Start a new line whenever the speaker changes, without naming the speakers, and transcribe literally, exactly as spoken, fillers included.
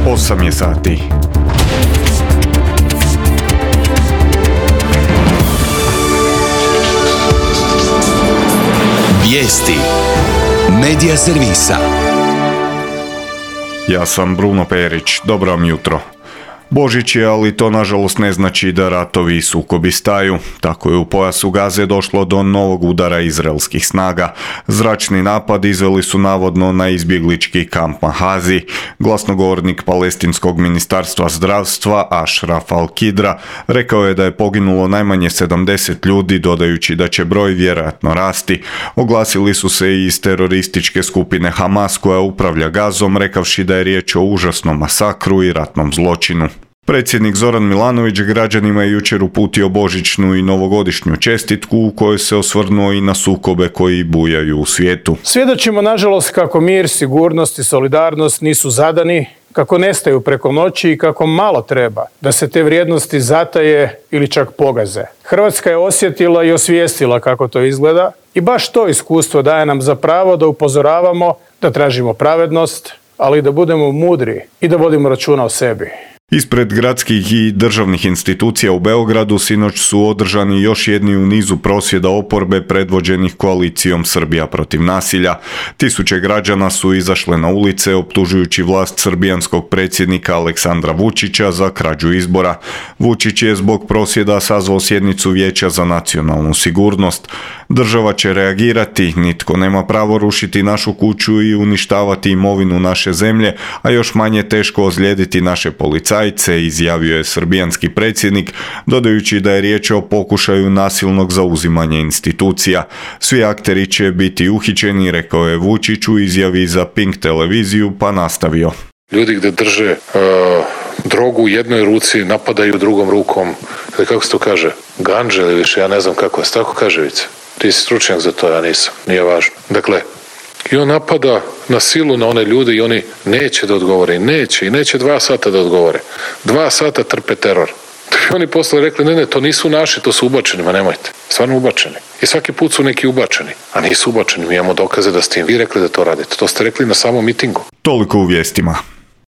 osam je sati.
Vijesti Medija servisa.
Ja sam Bruno Perić, dobro vam jutro. Božić je, ali to nažalost ne znači da ratovi i sukobi staju. Tako je u pojasu Gaze došlo do novog udara izraelskih snaga. Zračni napad izveli su navodno na izbjeglički kamp Mahazi. Glasnogovornik palestinskog ministarstva zdravstva Ashraf Al-Kidra rekao je da je poginulo najmanje sedamdeset ljudi, dodajući da će broj vjerojatno rasti. Oglasili su se i iz terorističke skupine Hamas koja upravlja Gazom, rekavši da je riječ o užasnom masakru i ratnom zločinu. Predsjednik Zoran Milanović građanima je jučer uputio božićnu i novogodišnju čestitku u kojoj se osvrnuo i na sukobe koji bujaju u svijetu.
Svjedočimo nažalost kako mir, sigurnost i solidarnost nisu zadani, kako nestaju preko noći i kako malo treba da se te vrijednosti zataje ili čak pogaze. Hrvatska je osjetila i osvijestila kako to izgleda i baš to iskustvo daje nam za pravo da upozoravamo, da tražimo pravednost, ali da budemo mudri i da vodimo računa o sebi.
Ispred gradskih i državnih institucija u Beogradu sinoć su održani još jedni u nizu prosvjeda oporbe predvođenih koalicijom Srbija protiv nasilja. Tisuće građana su izašle na ulice optužujući vlast srbijanskog predsjednika Aleksandra Vučića za krađu izbora. Vučić je zbog prosvjeda sazvao sjednicu Vijeća za nacionalnu sigurnost. Država će reagirati, nitko nema pravo rušiti našu kuću i uništavati imovinu naše zemlje, a još manje teško ozlijediti naše policajce, izjavio je srbijanski predsjednik, dodajući da je riječ o pokušaju nasilnog zauzimanja institucija. Svi akteri će biti uhićeni, rekao je Vučić u izjavi za Pink televiziju, pa nastavio.
Ljudi gdje drže uh, drogu u jednoj ruci, napadaju drugom rukom, ili kako se to kaže, ganđe ili više, ja ne znam kako se tako kaže, vice. Ti si stručnjak za to, ja nisam, nije važno. Dakle, i on napada na silu na one ljude i oni neće da odgovore, i neće, i neće dva sata da odgovore. Dva sata trpe teror. I oni posle rekli, ne, ne, to nisu naši, to su ubačeni, ma nemojte. Stvarno ubačeni. I svaki put su neki ubačeni, a nisu ubačeni, mi imamo dokaze da ste im vi rekli da to radite. To ste rekli na samom mitingu.
Toliko u vijestima.